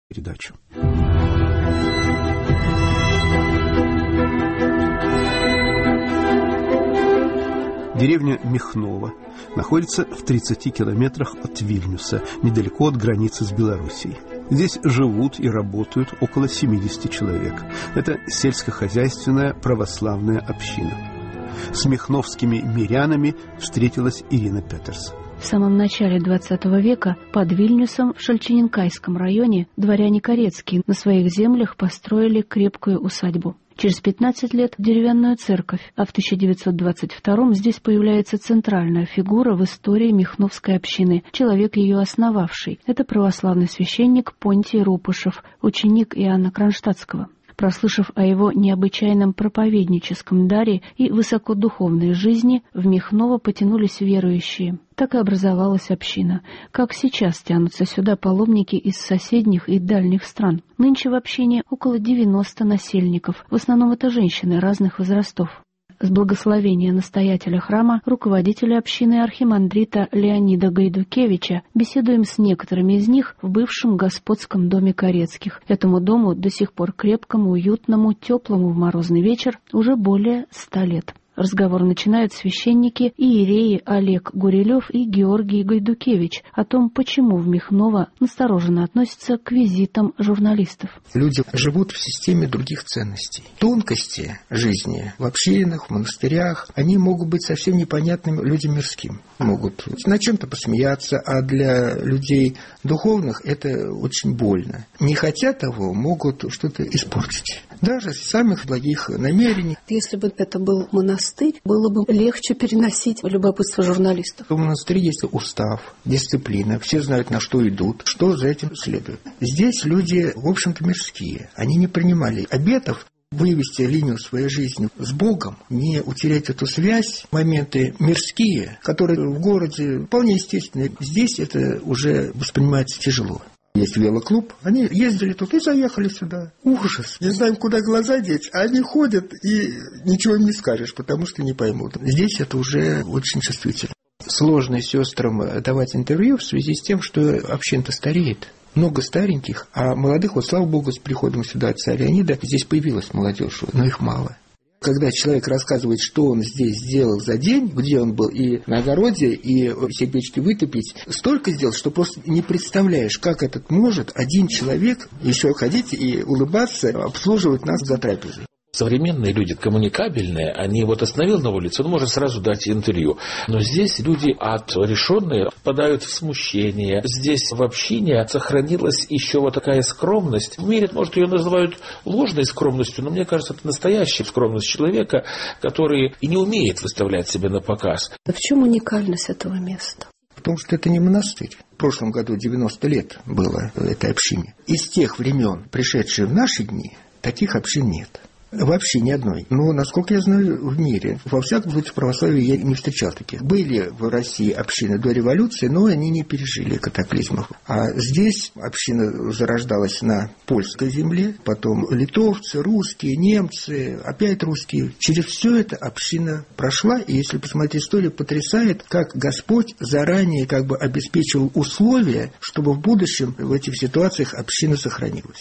передачу. Деревня Михново находится в 30 километрах от Вильнюса, недалеко от границы с Белоруссией. Здесь живут и работают около 70 человек. Это сельскохозяйственная православная община. С михновскими мирянами встретилась Ирина Петерс. В самом начале XX века под Вильнюсом в Шальчининкайском районе дворяне Корецкие на своих землях построили крепкую усадьбу. Через 15 лет деревянную церковь, а в 1922 здесь появляется центральная фигура в истории Михновской общины, человек ее основавший. Это православный священник Понтий Рупышев, ученик Иоанна Кронштадтского. Прослышав о его необычайном проповедническом даре и высокодуховной жизни, в Михново потянулись верующие. Так и образовалась община. Как сейчас тянутся сюда паломники из соседних и дальних стран. Нынче в общине около 90 насельников, в основном это женщины разных возрастов. С благословения настоятеля храма, руководителя общины архимандрита Леонида Гайдукевича, беседуем с некоторыми из них в бывшем господском доме Корецких. Этому дому до сих пор крепкому, уютному, теплому в морозный вечер уже более 100 лет. Разговор начинают священники иереи Олег Гурилев и Георгий Гайдукевич о том, почему в Михново настороженно относятся к визитам журналистов. Люди живут в системе других ценностей. Тонкости жизни в общинах, в монастырях, они могут быть совсем непонятными людям мирским. Могут на чем-то посмеяться, а для людей духовных это очень больно. Не хотя того, могут что-то испортить. Даже с самых благих намерений. Если бы это был монастырь, было бы легче переносить любопытство журналистов. В монастыре есть устав, дисциплина, все знают, на что идут, что за этим следует. Здесь люди, в общем-то, мирские. Они не принимали обетов вывести линию своей жизни с Богом, не утерять эту связь, моменты мирские, которые в городе вполне естественны. Здесь это уже воспринимается тяжело. Есть велоклуб, они ездили тут и заехали сюда. Ужас. Не знаем, куда глаза деть, а они ходят, и ничего им не скажешь, потому что не поймут. Здесь это уже очень чувствительно. Сложно сестрам давать интервью в связи с тем, что община-то стареет. Много стареньких, а молодых, вот слава богу, с приходом сюда отца Леонида, здесь появилась молодежь, но их мало. Когда человек рассказывает, что он здесь сделал за день, где он был и на огороде, и все печки вытопить, столько сделал, что просто не представляешь, как этот может один человек еще ходить и улыбаться, обслуживать нас за трапезой. Современные люди коммуникабельные, они вот остановил на улице, он может сразу дать интервью. Но здесь люди отрешенные впадают в смущение. Здесь в общине сохранилась еще вот такая скромность. В мире, может, ее называют ложной скромностью, но мне кажется, это настоящая скромность человека, который и не умеет выставлять себя на показ. В чем уникальность этого места? В том, что это не монастырь. В прошлом году 90 лет было этой общине. Из тех времен, пришедшие в наши дни, таких общин нет. Вообще ни одной. Но, насколько я знаю, в мире, во всяком случае, в православии я не встречал таких. Были в России общины до революции, но они не пережили катаклизмов. А здесь община зарождалась на польской земле, потом литовцы, русские, немцы, опять русские. Через все это община прошла, и если посмотреть историю, потрясает, как Господь заранее как бы обеспечил условия, чтобы в будущем в этих ситуациях община сохранилась.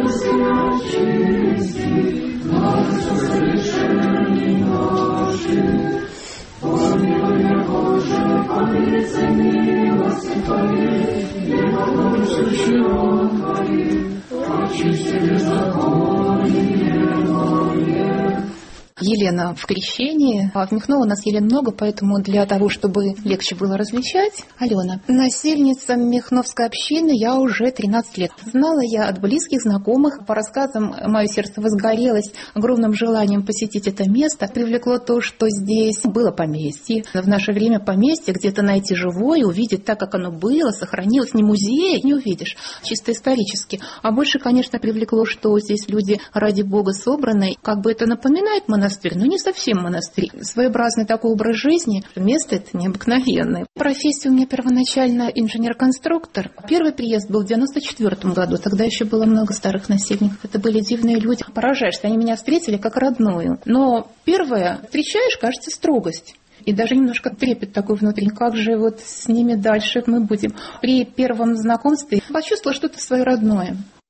Елена в крещении, а в Михново нас Елен много, поэтому для того, чтобы легче было различать. Алена. Насельница Михновской общины я уже 13 лет. Знала я от близких, знакомых. По рассказам мое сердце возгорелось огромным желанием посетить это место. Привлекло то, что здесь было поместье. В наше время поместье где-то найти живое, увидеть так, как оно было, сохранилось. Не музей, не увидишь, чисто исторически. А больше, конечно, привлекло, что здесь люди ради Бога собраны. Как бы это напоминает монастырь, но не совсем монастырь. Своеобразный такой образ жизни. Место это необыкновенное. Профессия у меня первоначально инженер-конструктор. Первый приезд был в 1994 году. Тогда еще было много старых насельников. Это были дивные люди. Поражаешься, они меня встретили как родную. Но первое, встречаешь, кажется, строгость. И даже немножко трепет такой внутри. Как же вот с ними дальше мы будем? При первом знакомстве почувствовала что-то свое родное.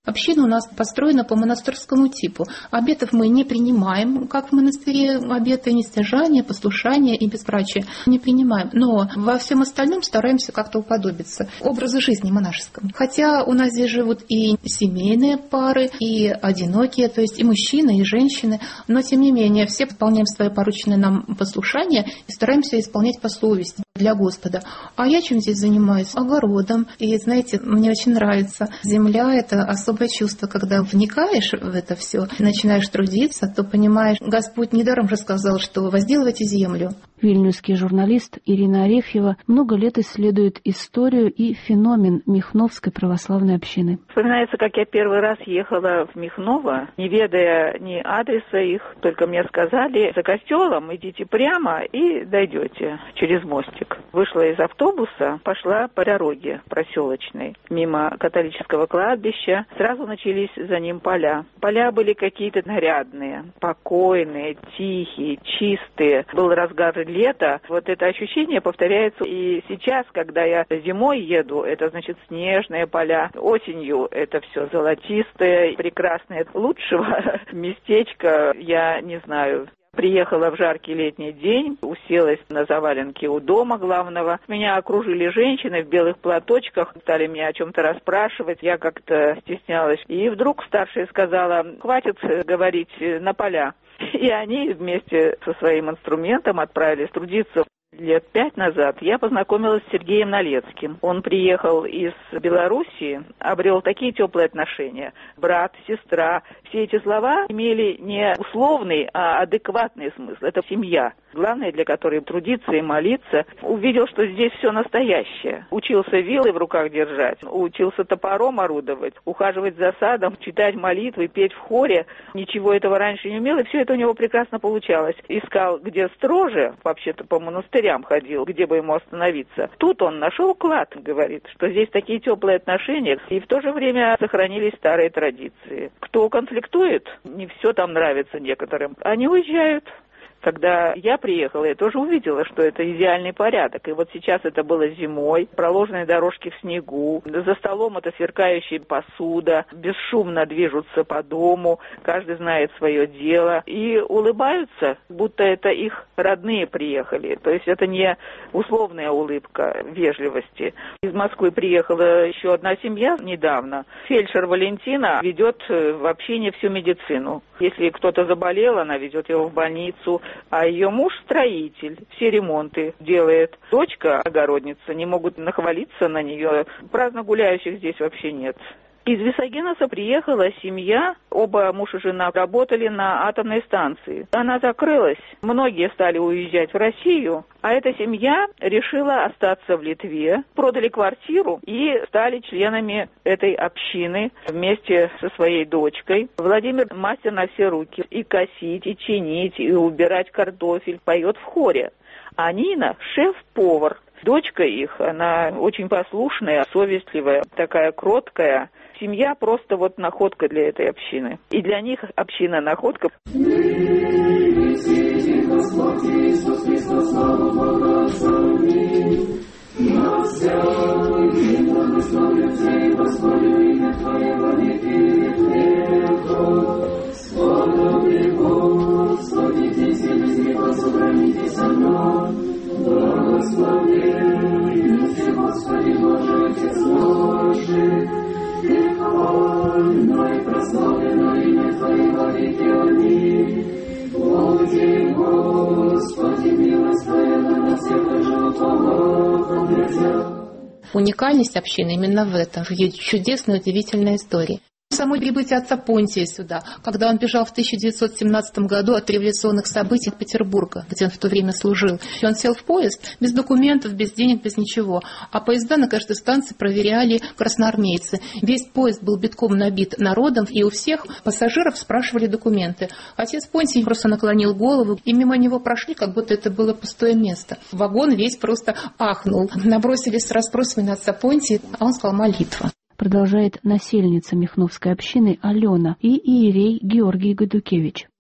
Община у нас построена по монастырскому типу. Обетов мы не принимаем, как в монастыре обеты нестяжания, послушания и безбрачия не принимаем. Но во всем остальном стараемся как-то уподобиться образу жизни монашескому. Хотя у нас здесь живут и семейные пары, и одинокие, то есть и мужчины, и женщины. Но тем не менее все выполняем свои порученные нам послушания и стараемся исполнять по совести для Господа. А я чем здесь занимаюсь? Огородом. И знаете, мне очень нравится. Земля — это особое чувство, когда вникаешь в это все, начинаешь трудиться, то понимаешь, Господь недаром же сказал, что возделывайте землю. Вильнюсский журналист Ирина Арефьева много лет исследует историю и феномен Михновской православной общины. Вспоминается, как я первый раз ехала в Михново, не ведая ни адреса их, только мне сказали: за костелом идите прямо и дойдете через мостик. Вышла из автобуса, пошла по дороге проселочной, мимо католического кладбища. Сразу начались за ним поля. Поля были какие-то нарядные, покойные, тихие, чистые. Был разгар лета. Вот это ощущение повторяется и сейчас, когда я зимой еду, это значит снежные поля. Осенью это все золотистое, прекрасное. Лучшего местечка я не знаю. Приехала в жаркий летний день, уселась на заваленке у дома главного. Меня окружили женщины в белых платочках, стали меня о чем-то расспрашивать. Я как-то стеснялась. И вдруг старшая сказала: хватит говорить, на поля. И они вместе со своим инструментом отправились трудиться. Лет 5 назад я познакомилась с Сергеем Налецким. Он приехал из Белоруссии, обрел такие теплые отношения. Брат, сестра. Все эти слова имели не условный, а адекватный смысл. Это семья, главное, для которой трудиться и молиться. Увидел, что здесь все настоящее. Учился вилой в руках держать, учился топором орудовать, ухаживать за садом, читать молитвы, петь в хоре. Ничего этого раньше не умел, и все это у него прекрасно получалось. Искал, где строже, вообще-то по монастырям ходил, где бы ему остановиться. Тут он нашел клад, говорит, что здесь такие теплые отношения, и в то же время сохранились старые традиции. Кто конфликтует, не все там нравится некоторым, они уезжают. Когда я приехала, я тоже увидела, что это идеальный порядок. И вот сейчас это было зимой, проложенные дорожки в снегу, за столом это сверкающая посуда, бесшумно движутся по дому, каждый знает свое дело и улыбаются, будто это их родные приехали. То есть это не условная улыбка вежливости. Из Москвы приехала еще одна семья недавно. Фельдшер Валентина ведет в общине всю медицину. Если кто-то заболел, она везет его в больницу. А ее муж строитель, все ремонты делает. Дочка огородница, не могут нахвалиться на нее. Праздно гуляющих здесь вообще нет. Из Висагеноса приехала семья, оба муж и жена работали на атомной станции. Она закрылась, многие стали уезжать в Россию, а эта семья решила остаться в Литве, продали квартиру и стали членами этой общины вместе со своей дочкой. Владимир мастер на все руки, и косить, и чинить, и убирать картофель, поет в хоре. А Нина шеф-повар. Дочка их, она очень послушная, совестливая, такая кроткая. Семья просто вот находка для этой общины. И для них община находка. Уникальность общины именно в этом, в ее чудесной, удивительной истории. Само прибытие отца Понтия сюда, когда он бежал в 1917 году от революционных событий Петербурга, где он в то время служил. И он сел в поезд без документов, без денег, без ничего. А поезда на каждой станции проверяли красноармейцы. Весь поезд был битком набит народом, и у всех пассажиров спрашивали документы. Отец Понтий просто наклонил голову, и мимо него прошли, как будто это было пустое место. Вагон весь просто ахнул. Набросились с расспросами на отца Понтия, а он сказал: молитва. Продолжает насельница Михновской общины Алена и иерей Георгий Гайдукевич.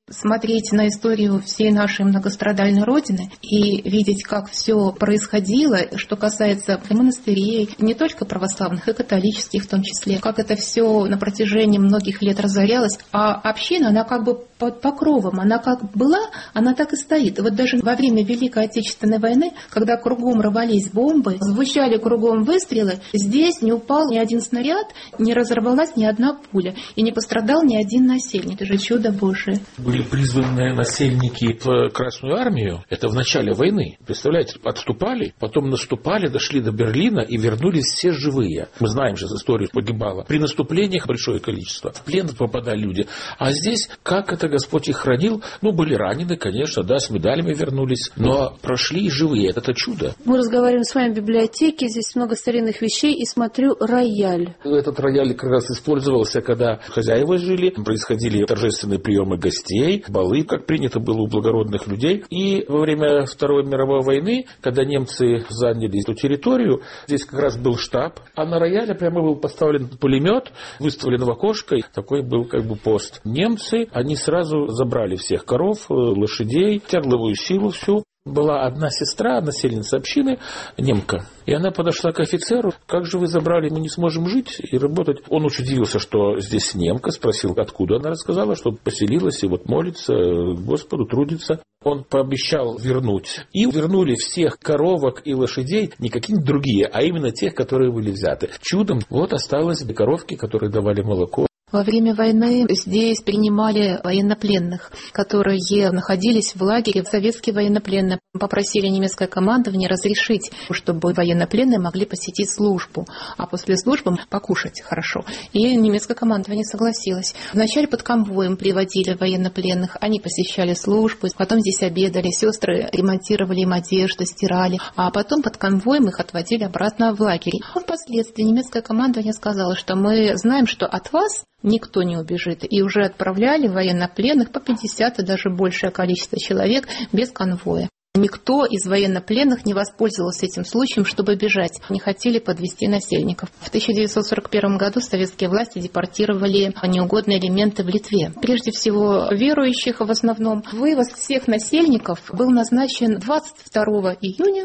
Смотреть на историю всей нашей многострадальной Родины и видеть, как все происходило, что касается монастырей, не только православных, и католических в том числе, как это все на протяжении многих лет разорялось, а община, она как бы под покровом, она как была, она так и стоит. И вот даже во время Великой Отечественной войны, когда кругом рвались бомбы, звучали кругом выстрелы, здесь не упал ни один снаряд, не разорвалась ни одна пуля, и не пострадал ни один насельник. Это же чудо Божие. Были призваны насельники в Красную армию. Это в начале войны. Представляете, отступали, потом наступали, дошли до Берлина и вернулись все живые. Мы знаем же историю, погибало. При наступлениях большое количество. В плен попадали люди. А здесь, как это Господь их хранил, были ранены, конечно, да, с медалями вернулись, но прошли живые. Это чудо. Мы разговариваем с вами в библиотеке, здесь много старинных вещей, и смотрю рояль. Этот рояль как раз использовался, когда хозяева жили, происходили торжественные приемы гостей, балы, как принято было у благородных людей. И во время Второй мировой войны, когда немцы заняли эту территорию, здесь как раз был штаб, а на рояле прямо был поставлен пулемет, выставлен в окошко, такой был как бы пост. Немцы, они сразу забрали всех коров, лошадей, тягловую силу всю. Была одна сестра, насельница общины, немка. И она подошла к офицеру: как же вы забрали, мы не сможем жить и работать. Он очень удивился, что здесь немка, спросил, откуда. Она рассказала, что поселилась и вот молится Господу, трудится. Он пообещал вернуть. И вернули всех коровок и лошадей, не какие-нибудь другие, а именно тех, которые были взяты. Чудом вот осталось коровки, которые давали молоко. Во время войны здесь принимали военнопленных, которые находились в лагере. Советские военнопленные попросили немецкое командование разрешить, чтобы военнопленные могли посетить службу, а после службы покушать хорошо. И немецкое командование согласилось. Вначале под конвоем приводили военнопленных, они посещали службу, потом здесь обедали, сестры ремонтировали им одежду, стирали, а потом под конвоем их отводили обратно в лагерь. Впоследствии немецкое командование сказало, что мы знаем, что от вас никто не убежит. И уже отправляли военнопленных по 50 и даже большее количество человек без конвоя. Никто из военнопленных не воспользовался этим случаем, чтобы бежать. Не хотели подвести насельников. В 1941 году советские власти депортировали неугодные элементы в Литве. Прежде всего, верующих в основном. Вывоз всех насельников был назначен 22 июня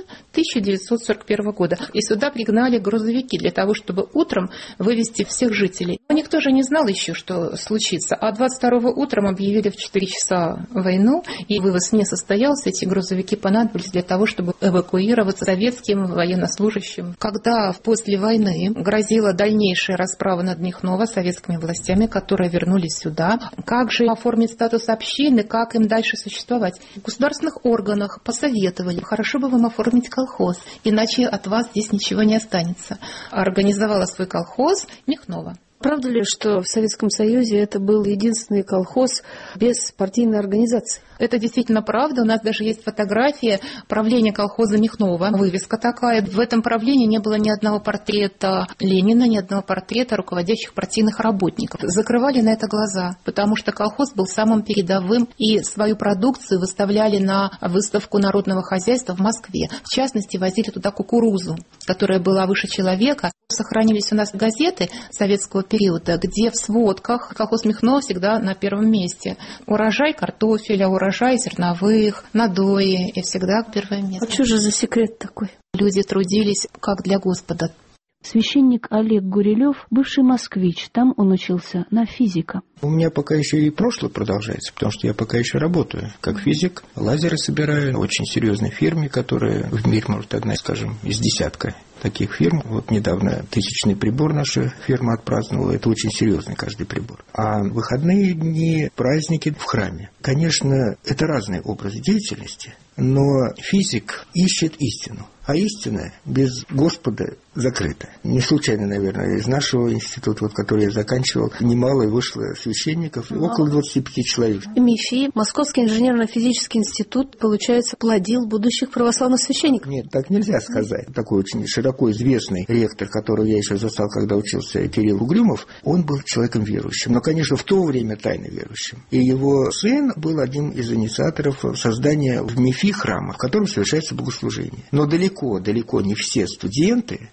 1941 года. И сюда пригнали грузовики для того, чтобы утром вывезти всех жителей. Но никто же не знал еще, что случится. А 22 утром объявили в 4 часа войну, и вывоз не состоялся. Эти грузовики понадобились для того, чтобы эвакуироваться советским военнослужащим. Когда после войны грозила дальнейшая расправа над Михново советскими властями, которые вернулись сюда, как же оформить статус общины, как им дальше существовать? В государственных органах посоветовали: хорошо бы вам оформить колхоз, иначе от вас здесь ничего не останется. Организовала свой колхоз Михново. Правда ли, что в Советском Союзе это был единственный колхоз без партийной организации? Это действительно правда. У нас даже есть фотография правления колхоза Михново. Вывеска такая. В этом правлении не было ни одного портрета Ленина, ни одного портрета руководящих партийных работников. Закрывали на это глаза, потому что колхоз был самым передовым, и свою продукцию выставляли на выставку народного хозяйства в Москве. В частности, возили туда кукурузу, которая была выше человека. Сохранились у нас газеты советского периода, где в сводках колхоз Михново всегда на первом месте. Урожай картофеля, урожай зерновых, надои, и всегда первое место. А что же за секрет такой? Люди трудились как для Господа. Священник Олег Гурилев, бывший москвич, там он учился на физика. У меня пока еще и прошлое продолжается, потому что я пока еще работаю как физик, лазеры собираю в очень серьезной фирме, которая в мире, может, одна, скажем, из десятка таких фирм. Вот недавно 1000-й прибор наша фирма отпраздновала. Это очень серьезный каждый прибор. А выходные дни, праздники в храме. Конечно, это разный образ деятельности, но физик ищет истину. А истина без Господа закрыта. Не случайно, наверное, из нашего института, который я заканчивал, немало вышло священников, около 25 человек. МИФИ, Московский инженерно-физический институт, получается, плодил будущих православных священников? Нет, так нельзя сказать. Такой очень широко известный ректор, которого я еще застал, когда учился, Кирилл Угрюмов, он был человеком верующим, но, конечно, в то время тайно верующим. И его сын был одним из инициаторов создания в МИФИ храма, в котором совершается богослужение. Но далеко не все студенты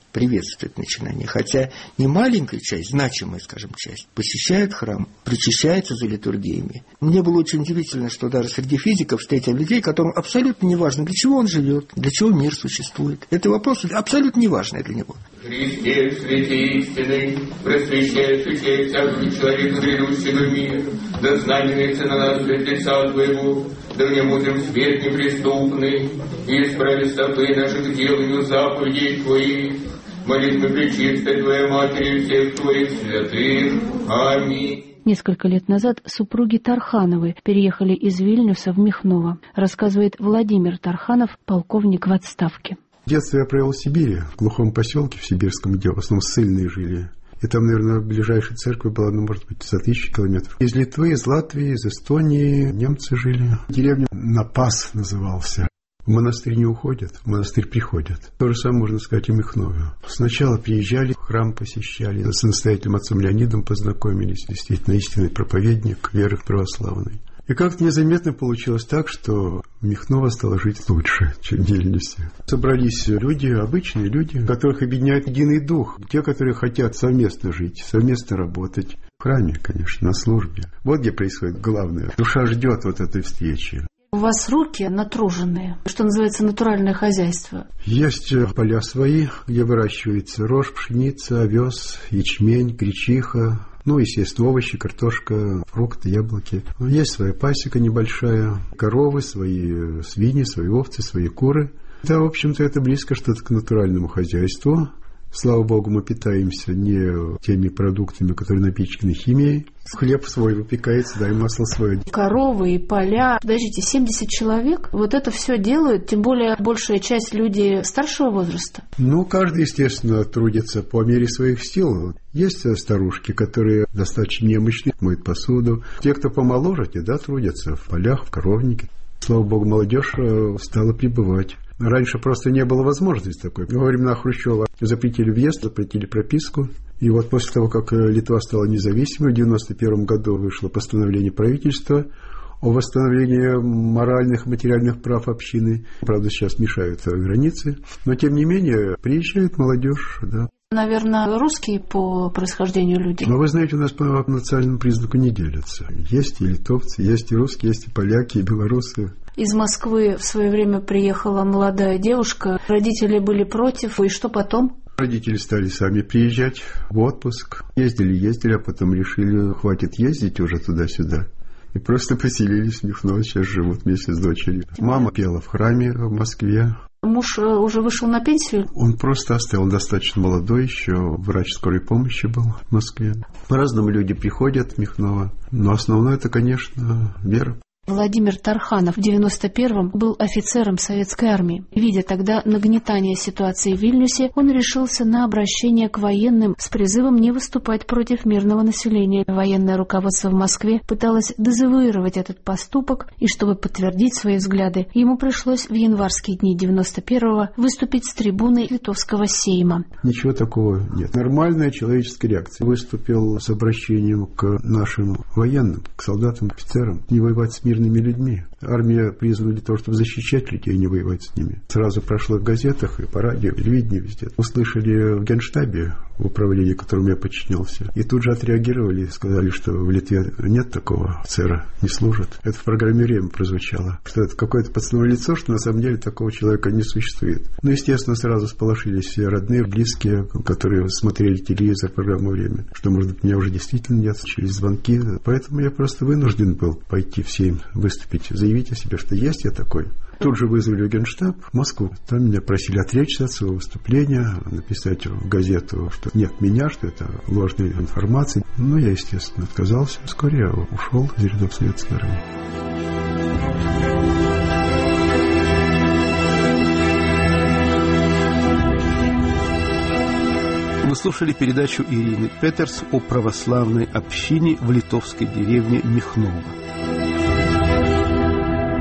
приветствует начинание. Хотя не маленькая часть, значимая, скажем, часть, посещает храм, причащается за литургиями. Мне было очень удивительно, что даже среди физиков встретил людей, которым абсолютно не важно, для чего он живет, для чего мир существует. Это вопрос абсолютно неважный для него. Христе, святи истины, просвещаешь учей всякого человека, грядущего мир, да знаменуется на нас пред лица Твоего, да в нем утром свет неприступный, и исправи стопы наших деланию заповедей Твоих, молитвы пречистой Твоей Матери и всех Твоих святых. Аминь. Несколько лет назад супруги Тархановы переехали из Вильнюса в Михново, рассказывает Владимир Тарханов, полковник в отставке. Детство я провел в Сибири, в глухом поселке в Сибирском, где в основном ссыльные жили. И там, наверное, ближайшая церковь была, может быть, за 1000 километров. Из Литвы, из Латвии, из Эстонии немцы жили. Деревня Напас назывался. В монастырь не уходят, в монастырь приходят. То же самое можно сказать и Михнове. Сначала приезжали, храм посещали, с настоятелем отцом Леонидом познакомились. Действительно, истинный проповедник веры православной. И как-то незаметно получилось так, что Михново стало жить лучше, чем в Вильнюсе. Собрались люди, обычные люди, которых объединяет единый дух. Те, которые хотят совместно жить, совместно работать. В храме, конечно, на службе. Вот где происходит главное. Душа ждет вот этой встречи. У вас руки натруженные, что называется натуральное хозяйство. Есть поля свои, где выращивается рожь, пшеница, овес, ячмень, гречиха. Естественно, овощи, картошка, фрукты, яблоки. Есть своя пасека небольшая, коровы, свои свиньи, свои овцы, свои куры. Да, в общем-то, это близко что-то к натуральному хозяйству. Слава Богу, мы питаемся не теми продуктами, которые напичканы химией. Хлеб свой выпекается, и масло свое. Коровы и поля. Подождите, 70 человек? Вот это все делают, тем более большая часть люди старшего возраста? Каждый, естественно, трудится по мере своих сил. Есть старушки, которые достаточно немощные, моют посуду. Те, кто помоложе, те, трудятся в полях, в коровнике. Слава Богу, молодежь стала прибывать. Раньше просто не было возможности такой. Во времена Хрущева запретили въезд, запретили прописку. И вот после того, как Литва стала независимой, в 1991 году вышло постановление правительства о восстановлении моральных и материальных прав общины. Правда, сейчас мешают границы. Но, тем не менее, приезжает молодежь, да. Наверное, русские по происхождению люди. Но вы знаете, у нас по национальному признаку не делятся. Есть и литовцы, есть и русские, есть и поляки, и белорусы. Из Москвы в свое время приехала молодая девушка. Родители были против. И что потом? Родители стали сами приезжать в отпуск. Ездили, а потом решили, хватит ездить уже туда-сюда. И просто поселились в Михново, сейчас живут вместе с дочерью. Мама пела в храме в Москве. Муж уже вышел на пенсию? Он просто оставил достаточно молодой, еще врач скорой помощи был в Москве. По-разному люди приходят в Михново, но основное это, конечно, вера. Владимир Тарханов в 91-м был офицером советской армии. Видя тогда нагнетание ситуации в Вильнюсе, он решился на обращение к военным с призывом не выступать против мирного населения. Военное руководство в Москве пыталось дезавуировать этот поступок, и чтобы подтвердить свои взгляды, ему пришлось в январские дни 91-го выступить с трибуны Литовского сейма. Ничего такого нет. Нормальная человеческая реакция. Выступил с обращением к нашим военным, к солдатам, офицерам, не воевать с мирными людьми. Армия призвана для того, чтобы защищать людей, а не воевать с ними. Сразу прошло в газетах и по радио, телевидении, везде. Услышали в Генштабе, в управлении, которому я подчинялся, и тут же отреагировали и сказали, что в Литве нет такого офицера, не служит. Это в программе «Время» прозвучало, что это какое-то подставное лицо, что на самом деле такого человека не существует. Естественно, сразу сполошились все родные, близкие, которые смотрели телевизор, программу «Время», что, может быть, меня уже действительно нет, через звонки. Поэтому я просто вынужден был пойти всем выступить, заявить о себе, что есть я такой. Тут же вызвали в Генштаб, в Москву. Там меня просили отречься от своего выступления, написать в газету, что нет меня, что это ложная информация. Но я, естественно, отказался. Вскоре я ушел из рядов советской армии. Вы слушали передачу Ирины Петерс о православной общине в литовской деревне Михново.